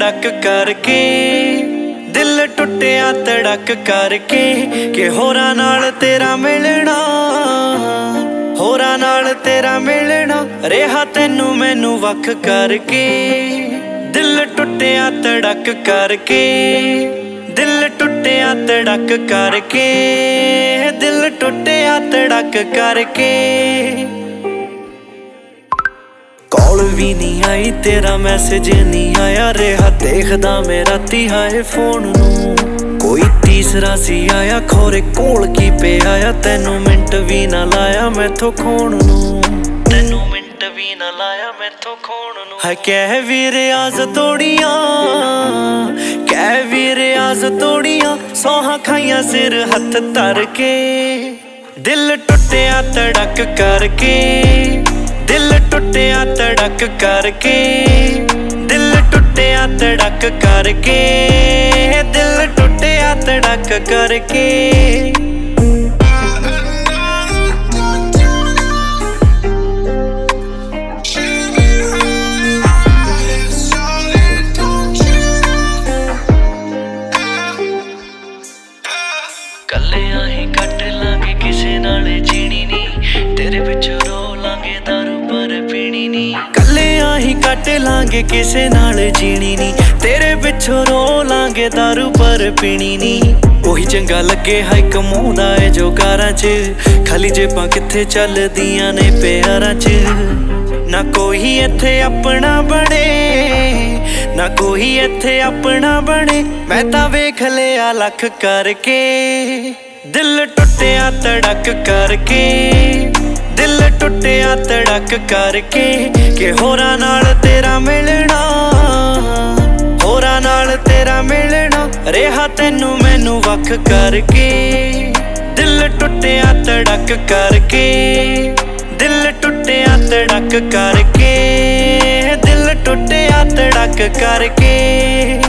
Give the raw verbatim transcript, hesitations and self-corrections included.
तड़क करके, दिल टुटिया तड़क करके कि होरां नाल तेरा मिलना, होरां नाल तेरा मिलना रेहा तैनू मैनू वख करके। दिल टुटिया तड़क करके, दिल टुटिया तड़क करके, दिल टुटिया तड़क करके। कॉल भी नहीं आई तेरा मैसेज नहीं आया, रेहा देखदा मैं राती हाए फोन नू। कोई तीसरा सी आया खोरे कोल की पे आया, तैनू मिंट भी ना लाया मैथों खोण नू, तैनू मिंट भी ना लाया मैथों खोण नू। हाय कह भी रियाज तोड़िया, कह भी रियाज तोड़िया, सौहां खाइया सिर हथ धर के। दिल टुटिया तड़क करके, दिल टुटिया तड़क करके, दिल टुटिया तड़क करके, दिल टुटिया तड़क करके। कल्लियां ही कट लांगे किसे नाल जीनी नी, तेरे पिछों रो लांगे दारू पर पीनी नी। कल्लियां ही कट लांगे किसे नाल जीनी नी, तेरे पिछों रो लांगे दारू पर पीनी नी। ओही चंगा लगे हाय कमाउंदा है जो कारां च, खाली जेबां कित्थे चलदियां ने प्यारां च। ना कोई इत्थे अपना बने, ना कोई इत्थे अपना बने, मैं तां वेख लिया लख करके। दिल टुटिया तड़क करके, दिल टुटिया तड़क करके कि होरां नाल तेरा मिलना, होरां नाल तेरा मिलना रेहा तैनू मैनू वख करके। दिल टुटिया तड़क करके, दिल टुटिया तड़क करके, दिल टुटिया तड़क करके।